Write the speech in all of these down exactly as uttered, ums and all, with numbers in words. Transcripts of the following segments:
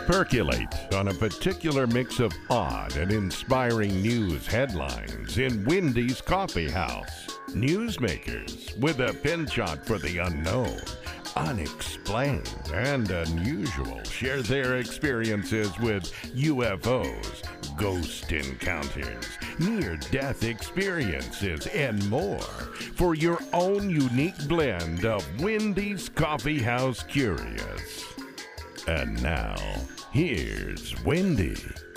Percolate on a particular mix of odd and inspiring news headlines in Wendy's Coffee House. Newsmakers with a penchant for the unknown, unexplained, and unusual share their experiences with U F Os, ghost encounters, near-death experiences, and more for your own unique blend of Wendy's Coffee House Curious. And now, here's Wendy.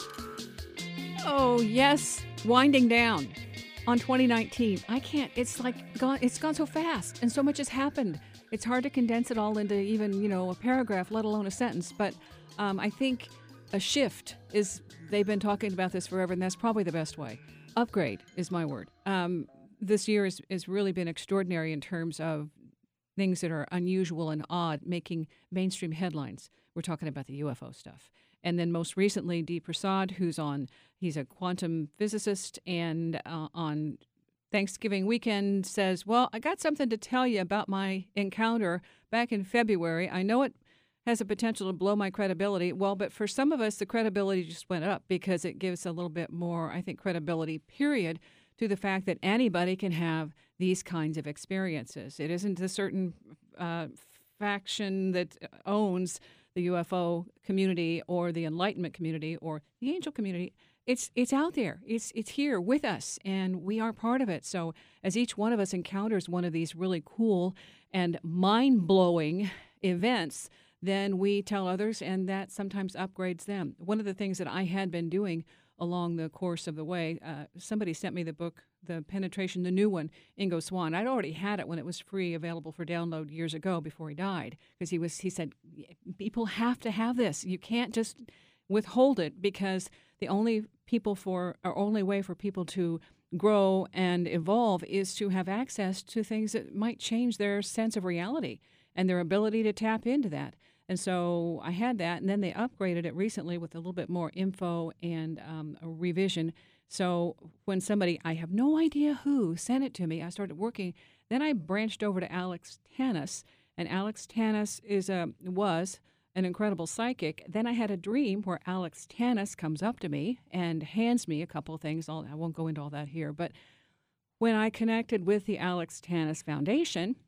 Oh, yes, winding down on twenty nineteen. I can't, it's like gone, it's gone so fast and so much has happened. It's hard to condense it all into even, you know, a paragraph, let alone a sentence. But um, I think a shift is, they've been talking about this forever, and that's probably the best way. Upgrade is my word. Um, this year has, has really been extraordinary in terms of things that are unusual and odd, making mainstream headlines. We're talking about the U F O stuff. And then most recently, Dee Prasad, who's on, he's a quantum physicist, and uh, on Thanksgiving weekend says, well, I got something to tell you about my encounter back in February. I know it has a potential to blow my credibility. Well, but for some of us, the credibility just went up because it gives a little bit more, I think, credibility, period, to the fact that anybody can have these kinds of experiences. It isn't a certain uh, faction that owns the U F O community or the Enlightenment community or the angel community. It's it's out there. It's it's here with us, and we are part of it. So as each one of us encounters one of these really cool and mind-blowing events, then we tell others, and that sometimes upgrades them. One of the things that I had been doing along the course of the way, uh, somebody sent me the book, The Penetration, the new one, Ingo Swann. I'd already had it when it was free, available for download years ago before he died, because he was he said, people have to have this. You can't just withhold it, because the only people for, or only way for people to grow and evolve is to have access to things that might change their sense of reality and their ability to tap into that. And so I had that, and then they upgraded it recently with a little bit more info and um, a revision. So when somebody, I have no idea who, sent it to me, I started working. Then I branched over to Alex Tannis, and Alex Tannis is a, was an incredible psychic. Then I had a dream where Alex Tannis comes up to me and hands me a couple of things. I'll, I won't go into all that here, but when I connected with the Alex Tannis Foundation,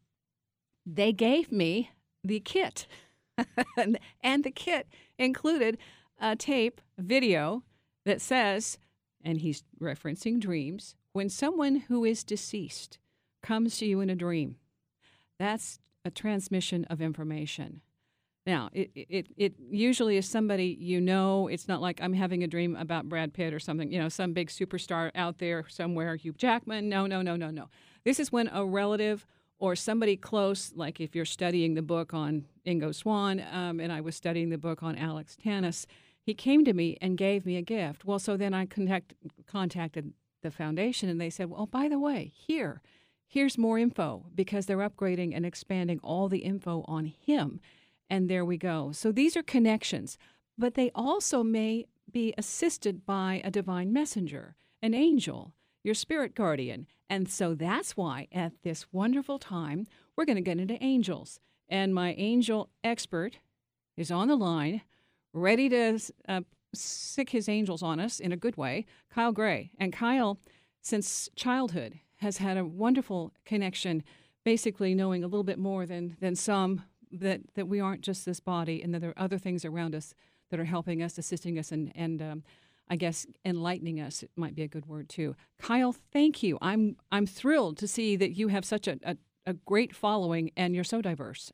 they gave me the kit. And the kit included a tape video that says, and he's referencing dreams, when someone who is deceased comes to you in a dream, that's a transmission of information. Now, it, it, it usually is somebody you know. It's not like I'm having a dream about Brad Pitt or something, you know, some big superstar out there somewhere, Hugh Jackman. No, no, no, no, no. This is when a relative or somebody close, like if you're studying the book on Ingo Swann, um, and I was studying the book on Alex Tannis, he came to me and gave me a gift. Well, so then I connect, contacted the foundation, and they said, well, by the way, here, here's more info, because they're upgrading and expanding all the info on him. And there we go. So these are connections, but they also may be assisted by a divine messenger, an angel, your spirit guardian. And so that's why at this wonderful time, we're going to get into angels. And my angel expert is on the line, ready to uh, sick his angels on us in a good way, Kyle Gray. And Kyle, since childhood, has had a wonderful connection, basically knowing a little bit more than, than some, that, that we aren't just this body, and that there are other things around us that are helping us, assisting us, and, and um, I guess enlightening us, it might be a good word too. Kyle, thank you. I'm I'm thrilled to see that you have such a, a, a great following, and you're so diverse.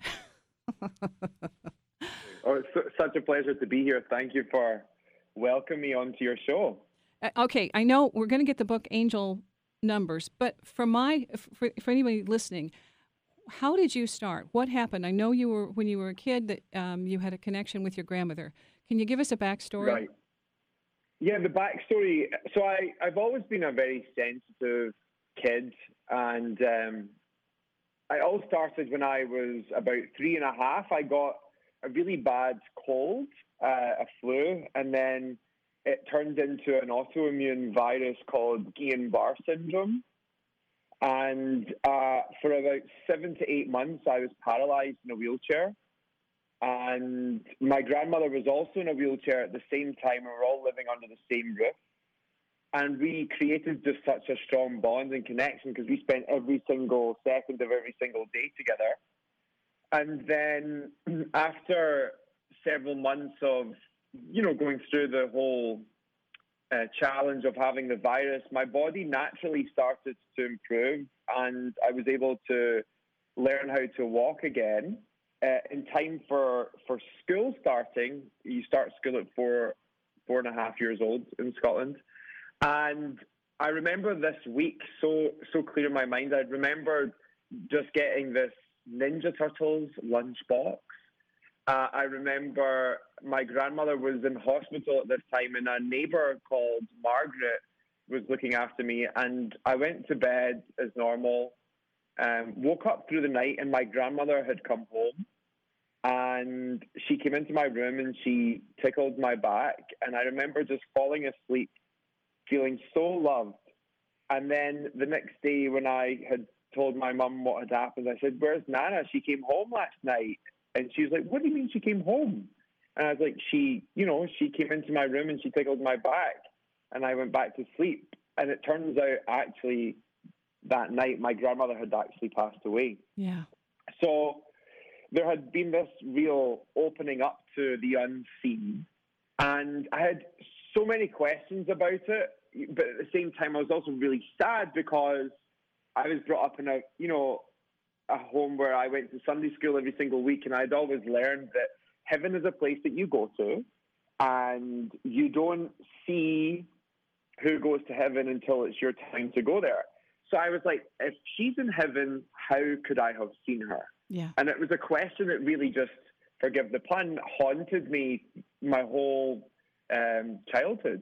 Oh, it's such a pleasure to be here. Thank you for welcoming me onto your show. Uh, okay, I know we're going to get the book Angel Numbers, but for my for, for anybody listening, how did you start? What happened? I know you were when you were a kid that um, you had a connection with your grandmother. Can you give us a backstory? Right. Yeah, the backstory. So I, I've always been a very sensitive kid, and um, it all started when I was about three and a half. I got a really bad cold, uh, a flu, and then it turned into an autoimmune virus called Guillain-Barré syndrome. And uh, for about seven to eight months, I was paralyzed in a wheelchair. and my grandmother was also in a wheelchair at the same time. We were all living under the same roof. And we created just such a strong bond and connection because we spent every single second of every single day together. And then after several months of, you know, going through the whole uh, challenge of having the virus, my body naturally started to improve, and I was able to learn how to walk again. Uh, in time for, for school starting, you start school at four, four and a half years old in Scotland. And I remember this week so so clear in my mind. I remember just getting this Ninja Turtles lunchbox. Uh, I remember my grandmother was in hospital at this time, and a neighbour called Margaret was looking after me. And I went to bed as normal, um, woke up through the night, and my grandmother had come home. And she came into my room and she tickled my back. And I remember just falling asleep, feeling so loved. And then the next day when I had told my mum what had happened, I said, "Where's Nana? She came home last night." And she was like, "What do you mean she came home?" And I was like, she, you know, she came into my room and she tickled my back. And I went back to sleep. And it turns out actually that night my grandmother had actually passed away. Yeah. So there had been this real opening up to the unseen. And I had so many questions about it, but at the same time, I was also really sad because I was brought up in a, you know, a home where I went to Sunday school every single week, and I'd always learned that heaven is a place that you go to, and you don't see who goes to heaven until it's your time to go there. So I was like, if she's in heaven, how could I have seen her? Yeah. And it was a question that really just, forgive the pun, haunted me my whole um, childhood.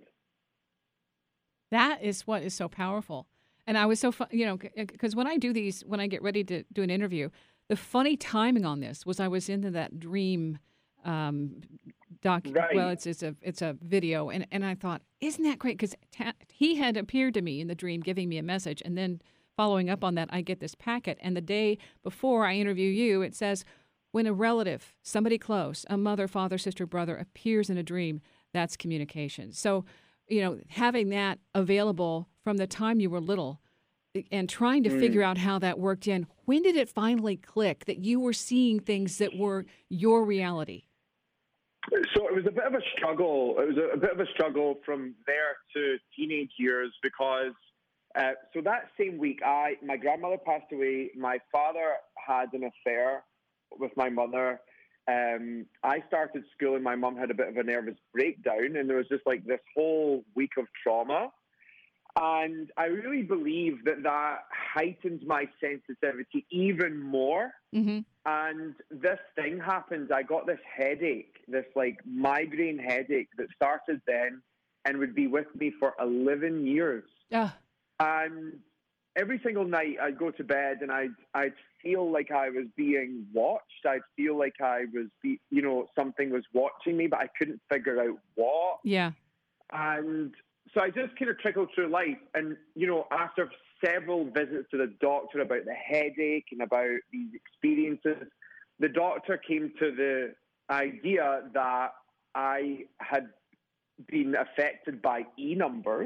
That is what is so powerful. And I was so fun, you know, because when I do these, when I get ready to do an interview, the funny timing on this was I was into that dream um, doc. Right. Well, it's it's a it's a video, and and I thought, isn't that great? Because ta- he had appeared to me in the dream, giving me a message, and then following up on that, I get this packet, and the day before I interview you, it says, when a relative, somebody close, a mother, father, sister, brother, appears in a dream, that's communication. So, you know, having that available from the time you were little and trying to mm. figure out how that worked in, when did it finally click that you were seeing things that were your reality? So it was a bit of a struggle. It was a, a bit of a struggle from there to teenage years because uh, so that same week, I my grandmother passed away. My father had an affair with my mother. Um, I started school and my mum had a bit of a nervous breakdown, and there was just like this whole week of trauma. And I really believe that that heightened my sensitivity even more. Mm-hmm. And this thing happened. I got this headache, this like migraine headache that started then and would be with me for eleven years. Uh. And every single night I'd go to bed and I'd, I'd feel like I was being watched. I'd feel like I was, be, you know, something was watching me, but I couldn't figure out what. Yeah. And so I just kind of trickled through life. And, you know, after several visits to the doctor about the headache and about these experiences, the doctor came to the idea that I had been affected by E numbers.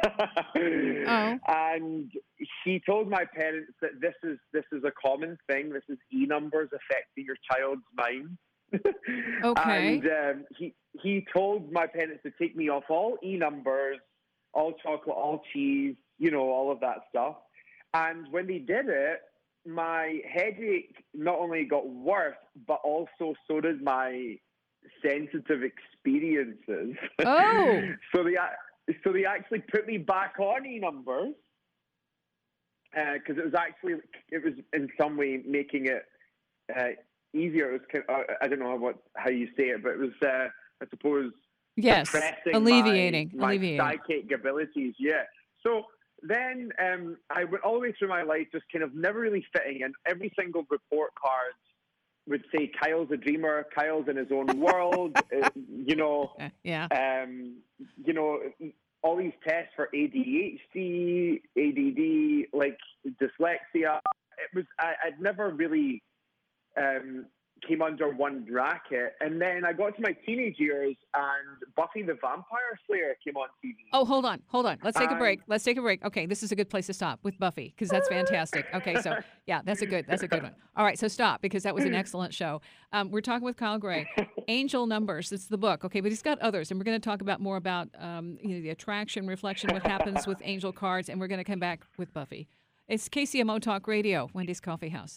Oh. And he told my parents that this is this is a common thing. This is E numbers affecting your child's mind. Okay. And um, he he told my parents to take me off all E numbers, all chocolate, all cheese, you know, all of that stuff. And when they did it, my headache not only got worse, but also so did my sensitive experiences. Oh. so they so they actually put me back on E numbers because uh, it was actually it was in some way making it uh, easier. It was kind of, uh, I don't know what how you say it, but it was uh, I suppose yes, suppressing alleviating, my, my alleviating. psychic abilities. Yeah. So then um, I went all the way through my life just kind of never really fitting in. Every single report card would say Kyle's a dreamer, Kyle's in his own world, uh, you know, yeah, um, you know, all these tests for A D H D, A D D, like dyslexia. It was I, I'd never really um, came under one bracket. And then I got to my teenage years, and Buffy the Vampire Slayer came on T V. Oh, hold on, hold on. Let's take a And- break. Let's take a break. Okay, this is a good place to stop with Buffy because that's fantastic. Okay, so yeah, that's a good, that's a good one. All right, so stop because that was an excellent show. Um, we're talking with Kyle Gray, Angel Numbers. It's the book, okay, but he's got others, and we're going to talk about more about um, you know, the attraction, reflection, what happens with angel cards, and we're going to come back with Buffy. It's K C M O Talk Radio, Wendy's Coffee House.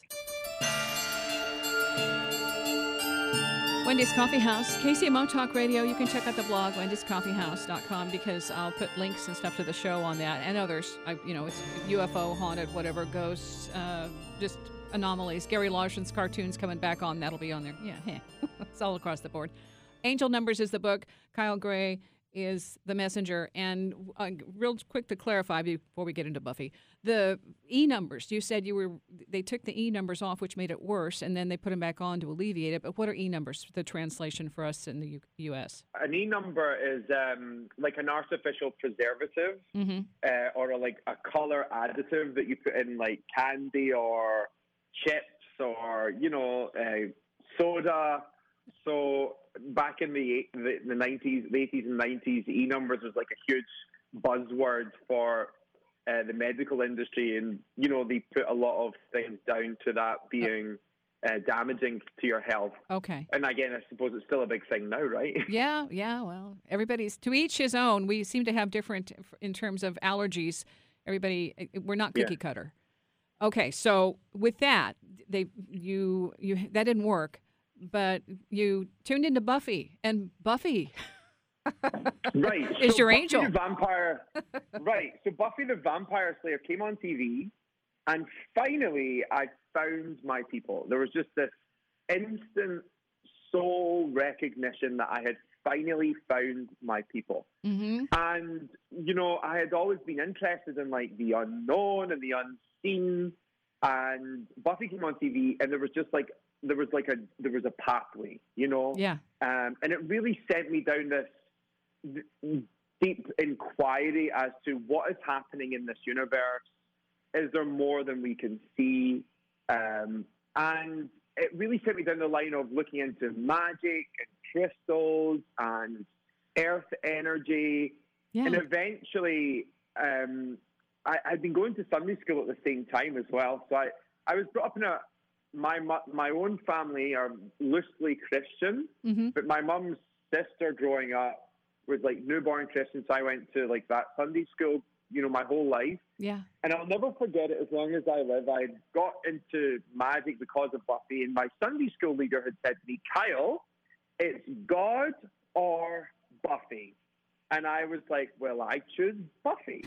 Wendy's Coffee House, K C M O Talk Radio. You can check out the blog, wendy's coffee house dot com, because I'll put links and stuff to the show on that and others. I, you know, it's U F O, haunted, whatever, ghosts, uh, just anomalies. Gary Larson's cartoons coming back on. That'll be on there. Yeah, heh. It's all across the board. Angel Numbers is the book. Kyle Gray is the messenger. And uh, real quick to clarify before we get into Buffy, the E numbers, you said you were, they took the E numbers off, which made it worse, and then they put them back on to alleviate it. But what are E numbers, the translation for us in the U- U.S.? An E number is um, like an artificial preservative, Mm-hmm. uh, or a, like a color additive that you put in like candy or chips or, you know, uh, soda. So back in the, the the nineties, the eighties and nineties, E numbers was like a huge buzzword for uh, the medical industry, and you know they put a lot of things down to that being uh, damaging to your health. Okay. And again, I suppose it's still a big thing now, right? Yeah, yeah, well, everybody's, to each his own. We seem to have different, in terms of allergies. Everybody, we're not cookie Yeah. cutter. Okay, so with that, they, you, you, that didn't work. But you tuned into Buffy, and Buffy Right. is so your Buffy angel. The Vampire, right. So Buffy the Vampire Slayer came on T V, and finally I found my people. There was just this instant soul recognition that I had finally found my people. Mm-hmm. And, you know, I had always been interested in, like, the unknown and the unseen. And Buffy came on T V, and there was just, like, there was like a there was a pathway, you know, Yeah. um, and it really sent me down this deep inquiry as to what is happening in this universe. Is there more than we can see? Um, and it really sent me down the line of looking into magic and crystals and earth energy, Yeah. and eventually, um, I, I'd been going to Sunday school at the same time as well. So I, I was brought up in a My mu- my own family are loosely Christian, Mm-hmm. but my mum's sister growing up was like newborn Christian, so I went to like that Sunday school, you know, my whole life. Yeah. And I'll never forget it as long as I live. I got into magic because of Buffy, and my Sunday school leader had said to me, Kyle, it's God or Buffy. And I was like, well, I choose Buffy.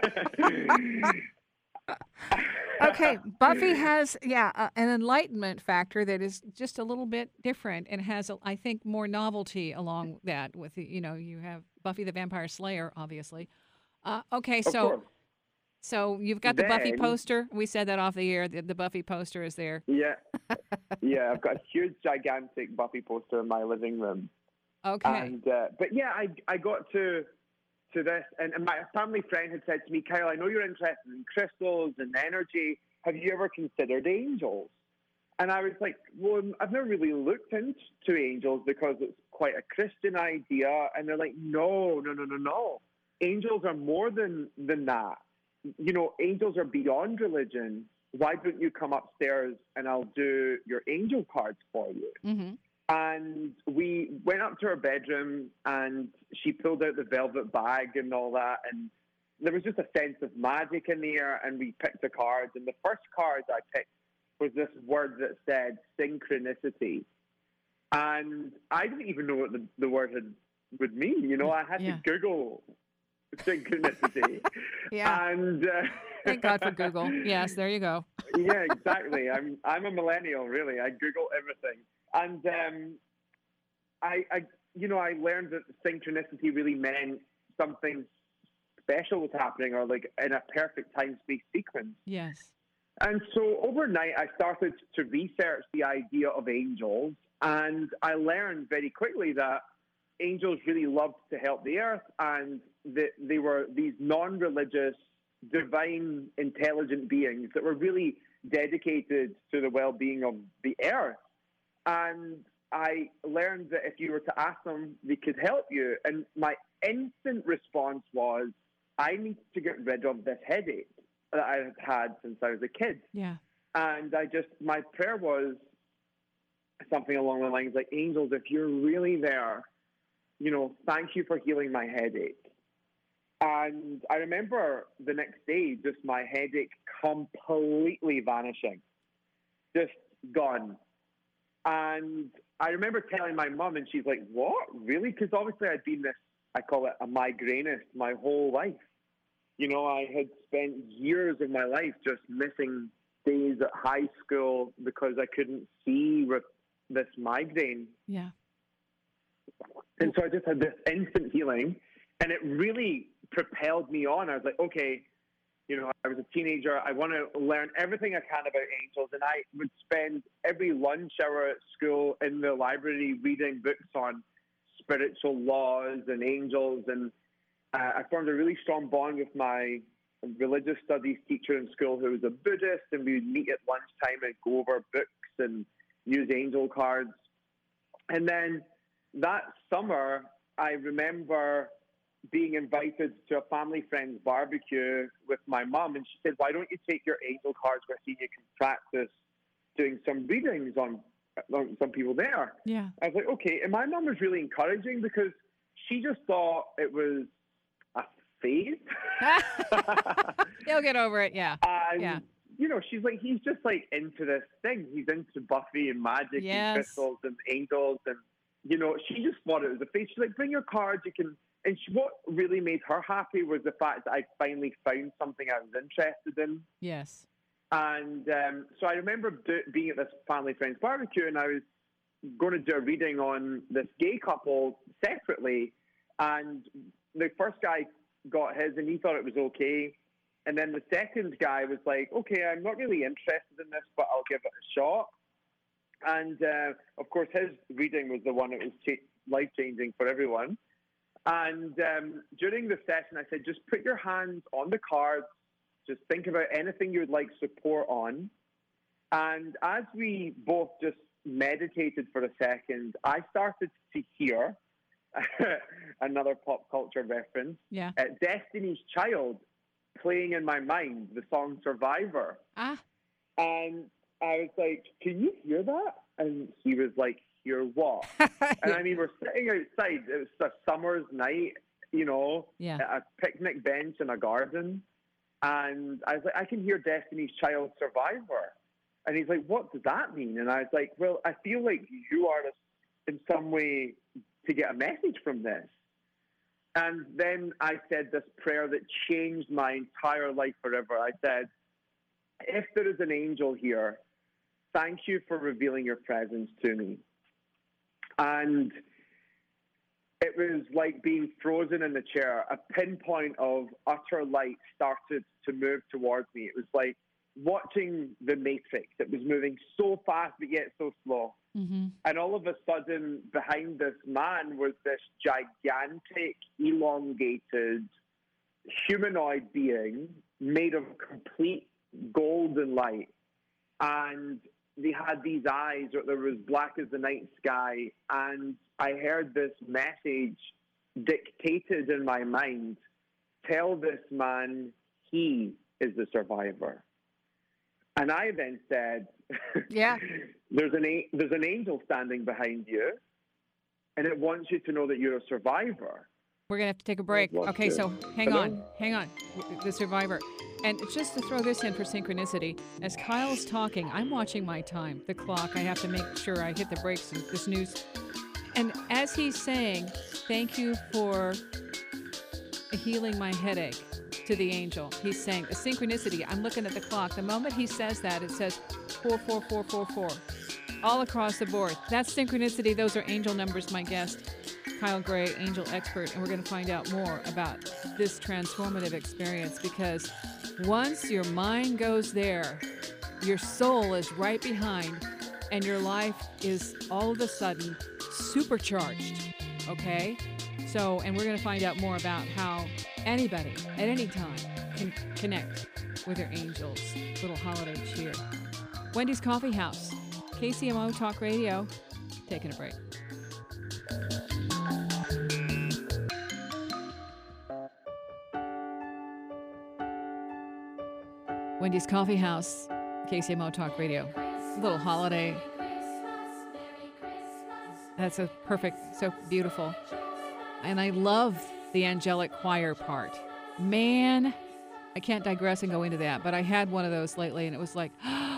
Okay, Buffy has, yeah, uh, an enlightenment factor that is just a little bit different and has, a, I think, more novelty along that with, the, you know, you have Buffy the Vampire Slayer, obviously. Uh, okay, Of so course. so you've got the Buffy Then- poster. We said that off the air. The, the Buffy poster is there. Yeah. Yeah, I've got a huge, gigantic Buffy poster in my living room. Okay. And uh, but yeah, I I got to to this, and, and my family friend had said to me, Kyle, I know you're interested in crystals and energy. Have you ever considered angels? And I was like, well, I've never really looked into angels because it's quite a Christian idea. And they're like, no, no, no, no, no. Angels are more than than that. You know, angels are beyond religion. Why don't you come upstairs and I'll do your angel cards for you? Mm-hmm. And we went up to her bedroom, and she pulled out the velvet bag and all that. And there was just a sense of magic in the air, and we picked the cards. And the first card I picked was this word that said synchronicity. And I didn't even know what the, the word had, would mean. You know, I had Yeah. to Google synchronicity. Yeah. And uh, Thank God for Google. Yes, there you go. yeah, exactly. I'm I'm a millennial, really. I Google everything, and um, I, I, you know, I learned that synchronicity really meant something special was happening, or like in a perfect time space sequence. Yes. And so overnight, I started to research the idea of angels, and I learned very quickly that angels really loved to help the earth, and that they were these non-religious, divine, intelligent beings that were really dedicated to the well-being of the earth. And I learned that if you were to ask them, they could help you. And my instant response was, I need to get rid of this headache that I had had since I was a kid. Yeah. And I just, my prayer was something along the lines like, angels, if you're really there, you know, thank you for healing my headache. And I remember the next day, just my headache completely vanishing, just gone. And I remember telling my mum, and she's like, what? Really? Because obviously I'd been this, I call it a migrainist my whole life. You know, I had spent years of my life just missing days at high school because I couldn't see with this migraine. Yeah. And so I just had this instant healing, and it really propelled me on. I was like, okay, you know, I was a teenager. I want to learn everything I can about angels. And I would spend every lunch hour at school in the library reading books on spiritual laws and angels. And uh, I formed a really strong bond with my religious studies teacher in school who was a Buddhist. And we would meet at lunchtime and go over books and use angel cards. And then that summer, I remember being invited to a family friend's barbecue with my mum, and she said, why don't you take your angel cards with you? You can practice doing some readings on, on some people there. Yeah. I was like, okay. And my mum was really encouraging because she just thought it was a phase. You'll get over it, yeah. And, yeah. you know, she's like, he's just like into this thing. He's into Buffy and magic Yes. and crystals and angels. And, you know, she just thought it was a phase. She's like, bring your cards, you can. And she, what really made her happy was the fact that I finally found something I was interested in. Yes. And um, so I remember do, being at this family friend's barbecue, and I was going to do a reading on this gay couple separately. And the first guy got his, and he thought it was okay. And then the second guy was like, okay, I'm not really interested in this, but I'll give it a shot. And, uh, of course, his reading was the one that was cha- life-changing for everyone. And um, during the session, I said, just put your hands on the cards. Just think about anything you would like support on. And as we both just meditated for a second, I started to hear another pop culture reference. Yeah. Uh, Destiny's Child playing in my mind, the song Survivor. Ah. And I was like, can you hear that? And he was like, hear what? And I mean, we're sitting outside. It was a summer's night, you know, Yeah. at a picnic bench in a garden. And I was like, I can hear Destiny's Child Survivor. And he's like, what does that mean? And I was like, well, I feel like you are in some way to get a message from this. And then I said this prayer that changed my entire life forever. I said, if there is an angel here, thank you for revealing your presence to me. And it was like being frozen in the chair. A pinpoint of utter light started to move towards me. It was like watching The Matrix. It was moving so fast, but yet so slow. Mm-hmm. And all of a sudden, behind this man was this gigantic, elongated, humanoid being made of complete golden light. And they had these eyes that were as black as the night sky. And I heard this message dictated in my mind. Tell this man he is the survivor. And I then said, Yeah. there's an a- there's an angel standing behind you, and it wants you to know that you're a survivor. We're going to have to take a break. What's Okay, the- so hang Hello? on. Hang on. The survivor. And just to throw this in for synchronicity, as Kyle's talking, I'm watching my time, the clock. I have to make sure I hit the brakes and this news. And as he's saying, thank you for healing my headache to the angel, he's saying, the synchronicity, I'm looking at the clock. The moment he says that, it says four four four four four. All across the board. That's synchronicity. Those are angel numbers, my guest, Kyle Gray, angel expert. And we're going to find out more about this transformative experience, because once your mind goes there, your soul is right behind, and your life is all of a sudden supercharged, okay? So, and we're going to find out more about how anybody at any time can connect with their angels. Little holiday cheer. Wendy's Coffee House. K C M O Talk Radio. Taking a break. Wendy's Coffee House, K C M O Talk Radio. A little holiday. That's a perfect, so beautiful. And I love the angelic choir part. Man, I can't digress and go into that, but I had one of those lately, and it was like,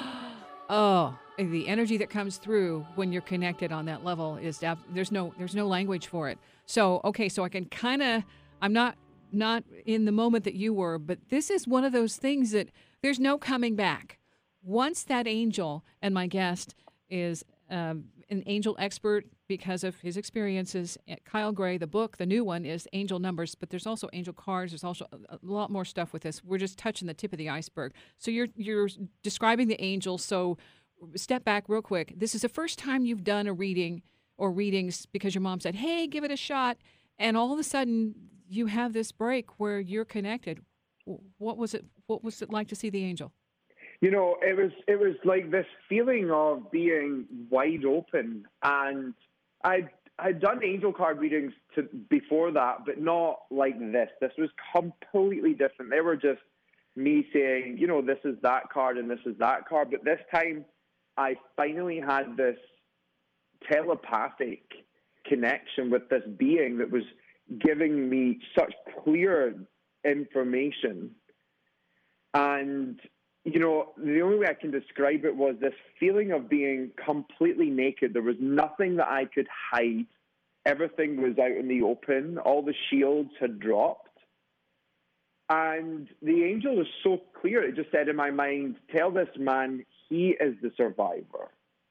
oh, the energy that comes through when you're connected on that level is there's no there's no language for it. So okay, so I can kind of I'm not not in the moment that you were, but this is one of those things that there's no coming back. Once that angel, and my guest is um, an angel expert because of his experiences. Kyle Gray, the book, the new one is Angel Numbers, but there's also angel cards. There's also a lot more stuff with this. We're just touching the tip of the iceberg. So you're you're describing the angel. So step back real quick. This is the first time you've done a reading or readings because your mom said, hey, give it a shot. And all of a sudden you have this break where you're connected. What was it? What was it like to see the angel? You know, it was it was like this feeling of being wide open, and I'd I'd done angel card readings to, before that, but not like this. This was completely different. They were just me saying, you know, this is that card and this is that card. But this time, I finally had this telepathic connection with this being that was giving me such clear information. And you know, the only way I can describe it was this feeling of being completely naked. There was nothing that I could hide. Everything was out in the open. All the shields had dropped. And the angel was so clear. It just said in my mind, tell this man he is the survivor.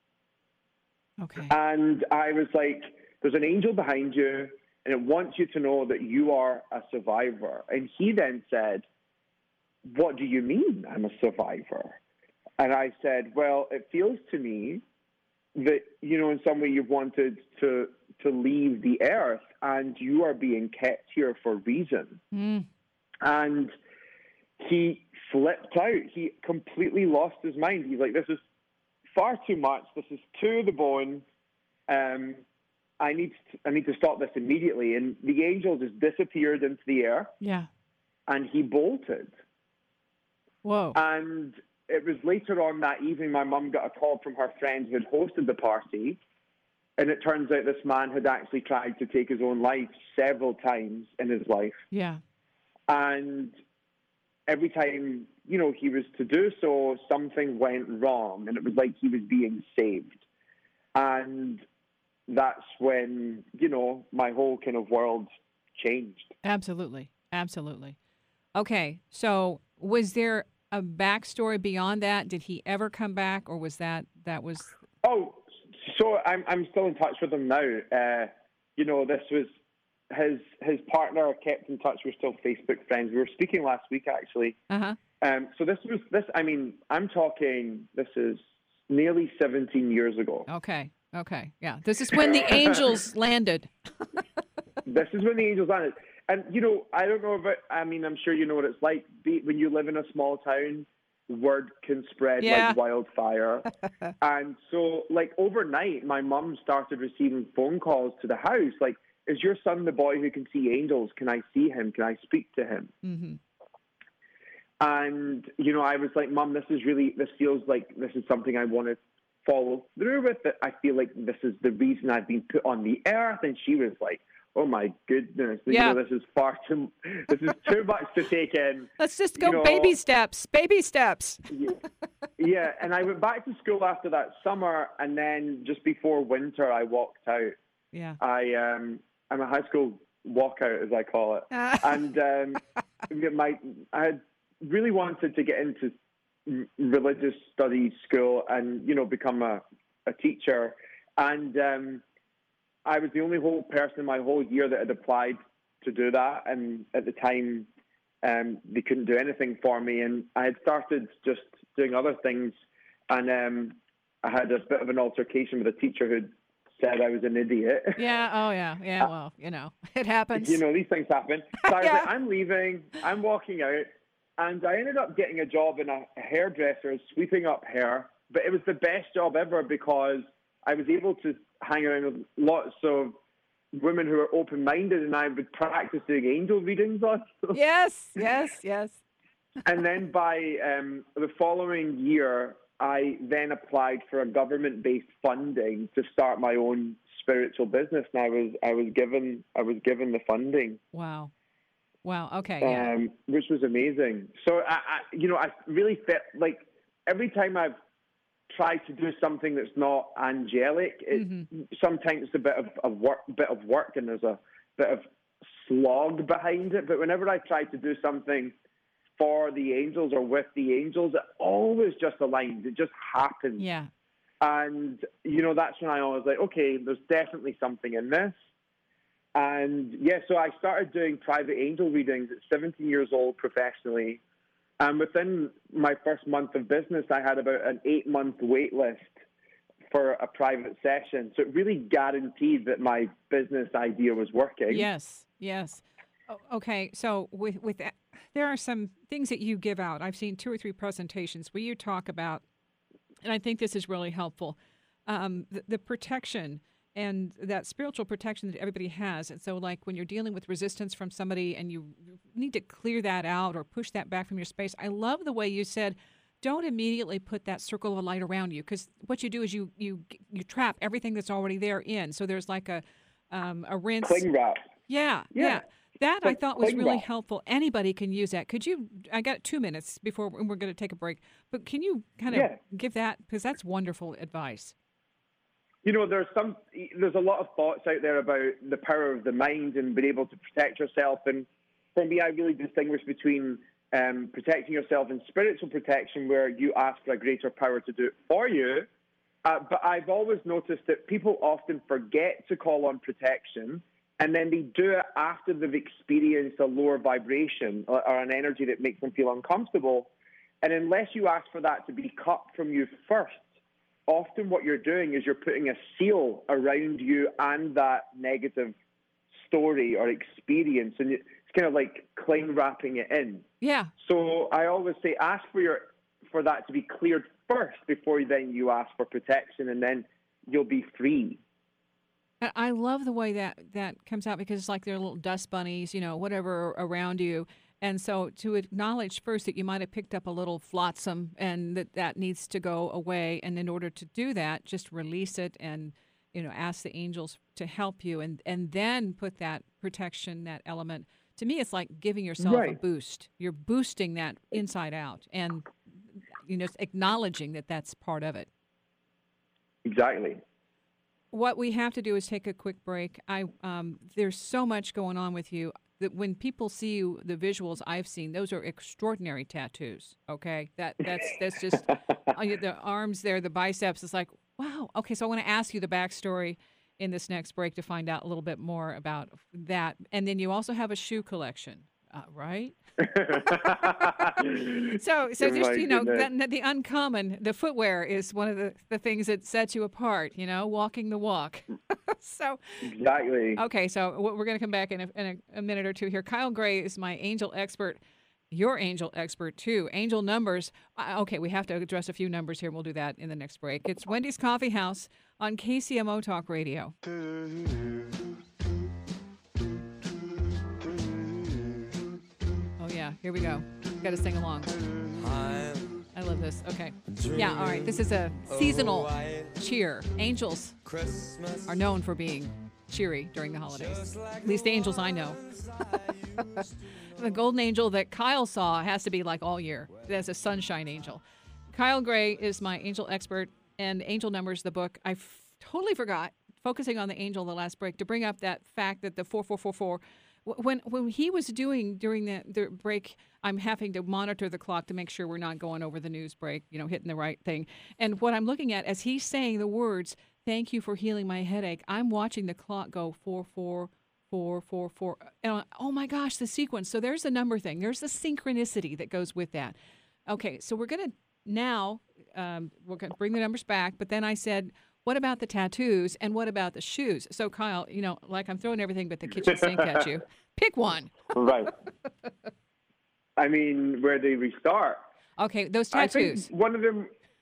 Okay. And I was like, there's an angel behind you, and it wants you to know that you are a survivor. And he then said, what do you mean I'm a survivor? And I said, well, it feels to me that, you know, in some way you've wanted to to leave the earth and you are being kept here for a reason. Mm. And he flipped out. He completely lost his mind. He's like, this is far too much. This is to the bone. Um, I need to, I need to stop this immediately. And the angel just disappeared into the air. Yeah. And he bolted. Whoa. And it was later on that evening, my mum got a call from her friend who had hosted the party. And it turns out this man had actually tried to take his own life several times in his life. Yeah. And every time, you know, he was to do so, something went wrong. And it was like he was being saved. And that's when, you know, my whole kind of world changed. Absolutely. Absolutely. Okay. So was there a backstory beyond that? Did he ever come back, or was that that was? Oh, so I'm I'm still in touch with him now. Uh, you know, this was his his partner kept in touch. We're still Facebook friends. We were speaking last week, actually. Uh huh. Um, so this was this. I mean, I'm talking. This is nearly seventeen years ago. Okay. Okay. Yeah. This is when the angels landed. This is when the angels landed. And, you know, I don't know if it, I mean, I'm sure you know what it's like. Be, when you live in a small town, word can spread yeah. like wildfire. And so, like, overnight, my mum started receiving phone calls to the house. Like, is your son the boy who can see angels? Can I see him? Can I speak to him? Mm-hmm. And, you know, I was like, Mum, this is really, this feels like this is something I want to follow through with. It. I feel like this is the reason I've been put on the earth. And she was like, oh my goodness, yeah. you know, this is far too, this is too much to take in. Let's just go you know, baby steps, baby steps. yeah, yeah, and I went back to school after that summer, and then just before winter, I walked out. Yeah. I, um, I'm a high school walkout, as I call it. and um, my, I had really wanted to get into religious studies school and, you know, become a, a teacher. And, um, I was the only whole person in my whole year that had applied to do that. And at the time, um, they couldn't do anything for me. And I had started just doing other things. And um, I had a bit of an altercation with a teacher who said I was an idiot. Yeah. Oh, yeah. Yeah. Well, you know, it happens. You know, these things happen. So I was yeah. like, I'm leaving. I'm walking out. And I ended up getting a job in a hairdresser, sweeping up hair. but it was the best job ever because I was able to hang around with lots of women who are open-minded, and I would practice doing angel readings on them. Yes, yes, yes. And then by um, the following year, I then applied for a government-based funding to start my own spiritual business, and I was I was given I was given the funding. Wow, wow. Okay, um, yeah. which was amazing. So I, I, you know, I really felt like every time I've tried to do something that's not angelic, it, Mm-hmm. sometimes it's a bit of a work, bit of work, and there's a bit of slog behind it. But whenever I try to do something for the angels or with the angels, it always just aligns. It just happens. Yeah. And, you know, that's when I was like, okay, there's definitely something in this. And, yeah, so I started doing private angel readings at seventeen years old professionally. And within my first month of business, I had about an eight-month wait list for a private session. So it really guaranteed that my business idea was working. Yes, yes. O- Okay, so with with that, there are some things that you give out. I've seen two or three presentations where you talk about, and I think this is really helpful, um, the, the protection and that spiritual protection that everybody has. And so, like when you're dealing with resistance from somebody and you need to clear that out or push that back from your space, I love the way you said, don't immediately put that circle of light around you, because what you do is you you you trap everything that's already there in. So there's like a um, a rinse. Cling wrap. Yeah, yeah. Yeah. That I Like thought was cling really wrap. helpful. Anybody can use that. Could you? I got two minutes before we're going to take a break, but can you kind of Yeah. give that, because that's wonderful advice. You know, there's some, there's a lot of thoughts out there about the power of the mind and being able to protect yourself. And for me, I really distinguish between um, protecting yourself and spiritual protection, where you ask for a greater power to do it for you. Uh, but I've always noticed that people often forget to call on protection, and then they do it after they've experienced a lower vibration or, or an energy that makes them feel uncomfortable. And unless you ask for that to be cut from you first, often what you're doing is you're putting a seal around you and that negative story or experience, and it's kind of like cling wrapping it in. Yeah. So I always say ask for your for that to be cleared first before then you ask for protection, and then you'll be free. And I love the way that that comes out, because it's like they're little dust bunnies, you know, whatever around you. And so to acknowledge first that you might have picked up a little flotsam and that that needs to go away. And in order to do that, just release it and, you know, ask the angels to help you, and, and then put that protection, that element. To me, it's like giving yourself a Right. boost. You're boosting that inside out and, you know, acknowledging that that's part of it. Exactly. What we have to do is take a quick break. I um, there's so much going on with you that when people see you, the visuals I've seen, those are extraordinary tattoos. Okay, that that's that's just uh, the arms there, the biceps. It's like, wow. Okay, so I want to ask you the backstory in this next break to find out a little bit more about that. And then you also have a shoe collection, uh, right? So, so Oh just, my you know, goodness. that, the uncommon, the footwear is one of the, the things that sets you apart, you know, walking the walk. So, Exactly. okay, so w- we're going to come back in, a, in a, a minute or two here. Kyle Gray is my angel expert, your angel expert too. Angel numbers. Uh, okay, we have to address a few numbers here. We'll do that in the next break. It's Wendy's Coffee House on K C M O Talk Radio. Oh, yeah, here we go. Got to sing along. I love this. Okay. Yeah, all right. This is a seasonal cheer. Angels are known for being cheery during the holidays. At least the angels I know. The golden angel that Kyle saw has to be like all year. That's a sunshine angel. Kyle Gray is my angel expert, and Angel Numbers, the book. I f- totally forgot, focusing on the angel the last break, to bring up that fact that the four four four four, when when he was doing during the, the break, I'm having to monitor the clock to make sure we're not going over the news break, you know, hitting the right thing. And what I'm looking at as he's saying the words, "Thank you for healing my headache," I'm watching the clock go four four four four four. And I'm, oh my gosh, the sequence. So there's the number thing. There's the synchronicity that goes with that. Okay, so we're gonna now um, we're gonna bring the numbers back. But then I said, what about the tattoos and what about the shoes? So Kyle, you know, like I'm throwing everything but the kitchen sink at you. Pick one. Right. I mean, where they restart. Okay, those I think tattoos. one of them,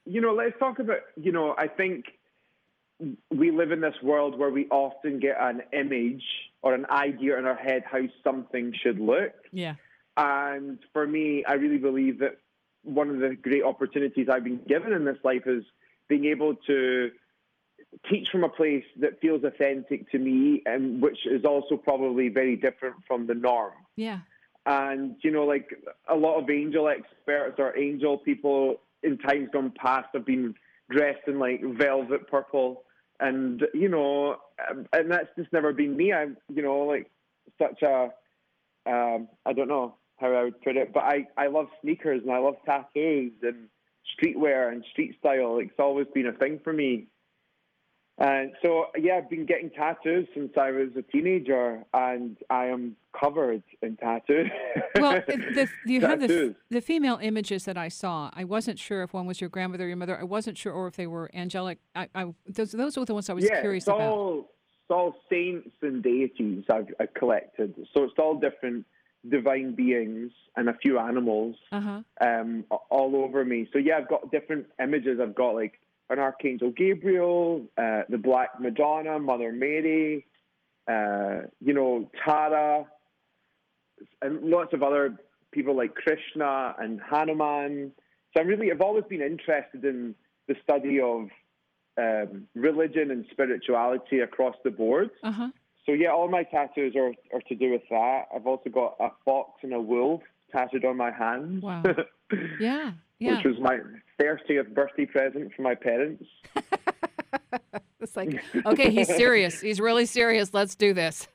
you know, let's talk about, you know, I think we live in this world where we often get an image or an idea in our head how something should look. Yeah. And for me, I really believe that one of the great opportunities I've been given in this life is being able to teach from a place that feels authentic to me, and which is also probably very different from the norm. Yeah. And, you know, like a lot of angel experts or angel people in times gone past have been dressed in like velvet purple. And, you know, and that's just never been me. I'm, you know, like such a, um, I don't know how I would put it, but I, I love sneakers and I love tattoos and streetwear and street style. It's always been a thing for me. And so, yeah, I've been getting tattoos since I was a teenager, and I am covered in tattoos. Well, the, you have the, Tattoos. the female images that I saw. I wasn't sure if one was your grandmother or your mother. I wasn't sure, or if they were angelic. I, I those those were the ones I was yeah, curious it's about. all, it's all saints and deities I've, I've collected. So it's all different divine beings and a few animals Uh-huh. um, all over me. So, yeah, I've got different images. I've got, like, an Archangel Gabriel, uh, the Black Madonna, Mother Mary, uh, you know, Tara, and lots of other people like Krishna and Hanuman. So I'm really, I've always been interested in the study of um, religion and spirituality across the board. Uh-huh. So, yeah, all my tattoos are, are to do with that. I've also got a fox and a wolf tattooed on my hand. Wow. Yeah. Yeah. Which was my thirtieth birthday present from my parents. It's like, okay, he's serious. He's really serious. Let's do this.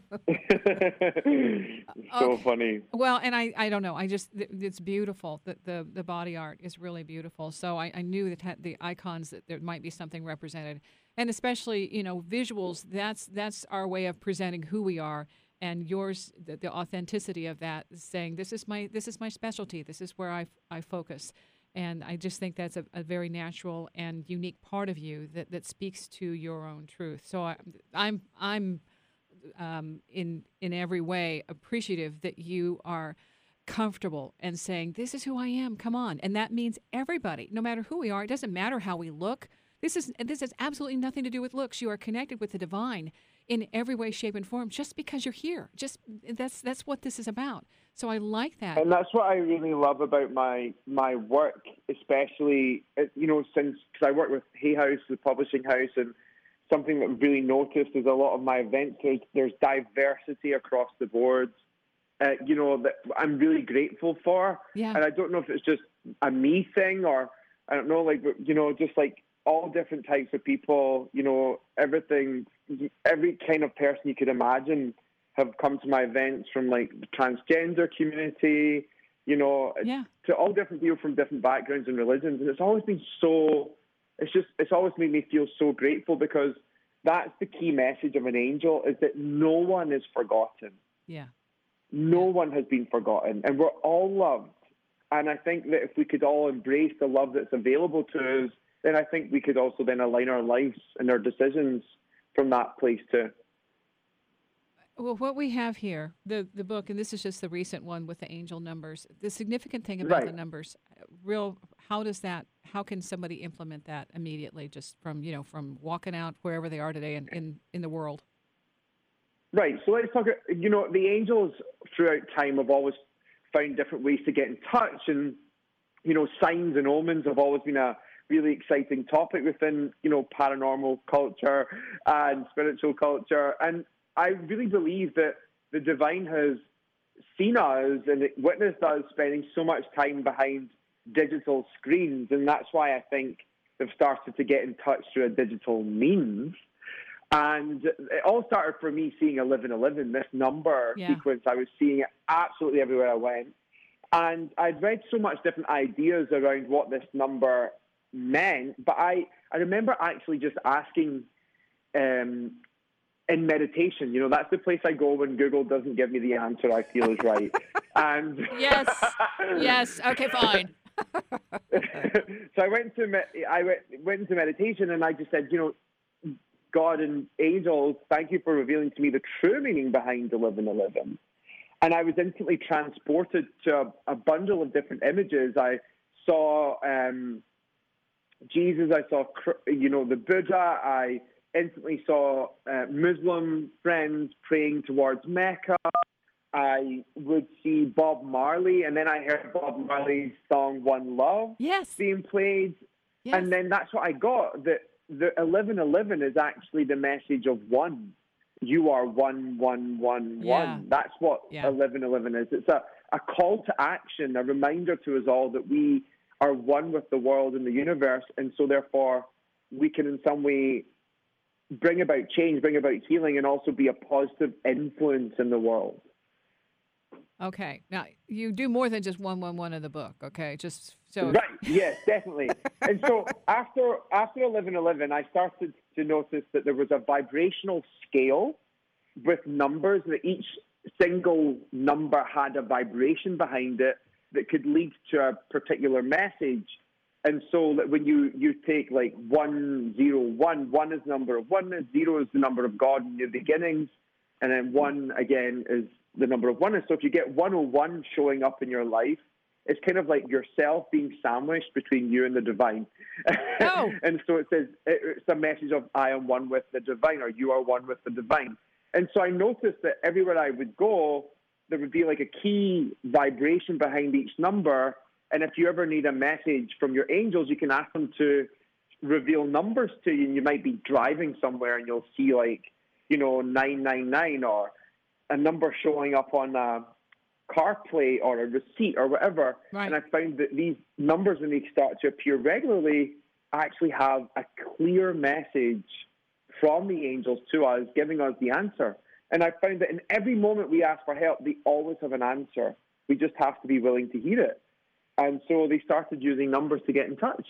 So Okay. funny. Well, and I, I don't know. I just, th- it's beautiful. The, the, the body art is really beautiful. So I, I knew that had the icons, that there might be something represented. And especially, you know, visuals, that's, that's our way of presenting who we are. And yours, the, the authenticity of that, is saying, this is my, this is my specialty. This is where I, I focus. And I just think that's a, a very natural and unique part of you that, that speaks to your own truth. So I, I'm, I'm, um, in in every way appreciative that you are comfortable and saying, this is who I am, come on. And that means everybody, no matter who we are. It doesn't matter how we look. This is this has absolutely nothing to do with looks. You are connected with the divine in every way, shape, and form just because you're here. Just that's that's what this is about. So I like that. And that's what I really love about my my work, especially, you know, since, because I work with Hay House, the publishing house, and something that I've really noticed is a lot of my events, there's, there's diversity across the board, uh, you know, that I'm really grateful for. Yeah. And I don't know if it's just a me thing or, I don't know, like, you know, just like all different types of people, you know, everything, every kind of person you could imagine have come to my events, from like the transgender community, you know, Yeah. to all different people from different backgrounds and religions. And it's always been so, it's just, it's always made me feel so grateful, because that's the key message of an angel, is that no one is forgotten. Yeah. No Yeah. one has been forgotten, and we're all loved. And I think that if we could all embrace the love that's available to us, then I think we could also then align our lives and our decisions from that place too. Well, what we have here, the the book, and this is just the recent one with the angel numbers. The significant thing about the Right. numbers, uh, real, how does that? How can somebody implement that immediately, just from you know from walking out wherever they are today in in, in the world? Right. So let's talk. You know, the angels throughout time have always found different ways to get in touch, and you know, signs and omens have always been a really exciting topic within, you know, paranormal culture and spiritual culture. And I really believe that the divine has seen us and witnessed us spending so much time behind digital screens, and that's why I think they've started to get in touch through a digital means. And it all started for me seeing eleven eleven, this number Yeah. sequence. I was seeing it absolutely everywhere I went. And I'd read so much different ideas around what this number meant, but I, I remember actually just asking um, in meditation, you know, that's the place I go when Google doesn't give me the answer I feel is right. And Yes. Yes. Okay. Fine. so I went to me- I went, went into meditation, and I just said, you know, God and angels, thank you for revealing to me the true meaning behind eleven eleven. And I was instantly transported to a, a bundle of different images. I saw um, Jesus. I saw, you know, the Buddha. I instantly saw uh, Muslim friends praying towards Mecca. I would see Bob Marley, and then I heard Bob Marley's song "One Love" Yes. being played, Yes. and then that's what I got. That the eleven eleven is actually the message of one. You are one, one, one, Yeah. one. That's what Yeah. eleven eleven is. It's a, a call to action, a reminder to us all that we are one with the world and the universe, and so therefore we can in some way bring about change, bring about healing, and also be a positive influence in the world. Okay. Now, you do more than just one one one in the book, okay? Just so. Right, yes, definitely. And so after after eleven eleven, I started to notice that there was a vibrational scale with numbers, that each single number had a vibration behind it that could lead to a particular message. And so that when you, you take like one, zero, one, one is the number of oneness, zero is the number of God in your beginnings, and then one again is the number of oneness. So if you get one oh one showing up in your life, it's kind of like yourself being sandwiched between you and the divine. Oh. And so it says, it's a message of I am one with the divine, or you are one with the divine. And so I noticed that everywhere I would go, there would be like a key vibration behind each number. And if you ever need a message from your angels, you can ask them to reveal numbers to you. And you might be driving somewhere and you'll see like, you know, nine nine nine, or a number showing up on a car plate or a receipt or whatever. Right. And I found that these numbers, when they start to appear regularly, actually have a clear message from the angels to us, giving us the answer. And I found that in every moment we ask for help, they always have an answer. We just have to be willing to hear it. And so they started using numbers to get in touch.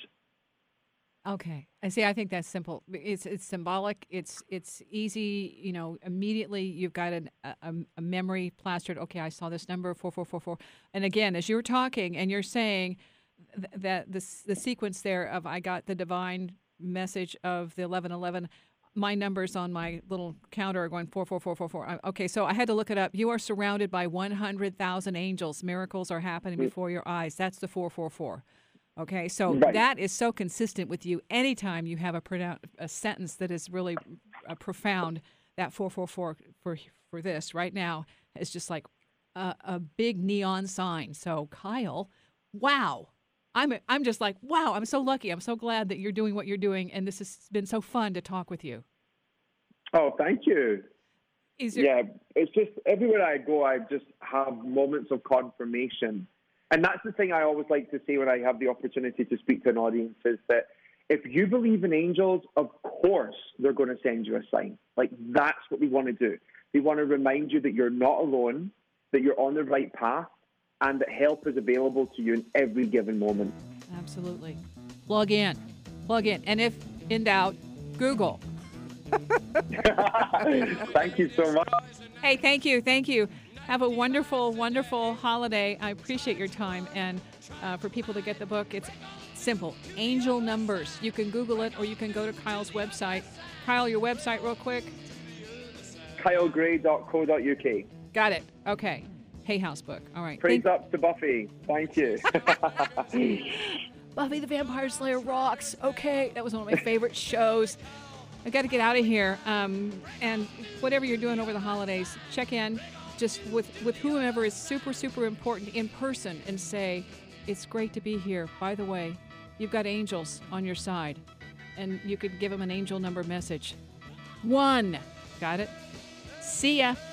Okay. I see. I think that's simple. It's it's symbolic. It's it's easy. You know, immediately you've got an, a, a memory plastered. Okay, I saw this number four four four four. And again, as you're talking and you're saying th- that this the sequence there of I got the divine message of the eleven eleven. My numbers on my little counter are going four four four four four. Okay, so I had to look it up. You are surrounded by one hundred thousand angels. Miracles are happening before your eyes. That's the four four four. Okay, so Right. that is so consistent with you. Anytime you have a, pronoun- a sentence that is really uh, profound, that four four four for for this right now is just like a, a big neon sign. So Kyle, wow. I'm I'm just like, wow, I'm so lucky. I'm so glad that you're doing what you're doing, and this has been so fun to talk with you. Oh, thank you. Is there, Yeah, it's just everywhere I go, I just have moments of confirmation. And that's the thing I always like to say when I have the opportunity to speak to an audience, is that if you believe in angels, of course they're going to send you a sign. Like, that's what they want to do. They want to remind you that you're not alone, that you're on the right path, and that help is available to you in every given moment. Absolutely. Plug in. Plug in. And if in doubt, Google. Thank you so much. Hey, thank you. Thank you. Have a wonderful, wonderful holiday. I appreciate your time. And uh, for people to get the book, it's simple. Angel Numbers. You can Google it, or you can go to Kyle's website. Kyle, your website real quick. kyle gray dot co dot u k. Got it. Okay. Hay House book. All right. Praise Thank- up to Buffy. Thank you. Buffy the Vampire Slayer rocks. Okay. That was one of my favorite shows. I got to get out of here. Um, and whatever you're doing over the holidays, check in just with, with whomever is super, super important in person and say, it's great to be here. By the way, you've got angels on your side, and you could give them an angel number message. One. Got it? See ya.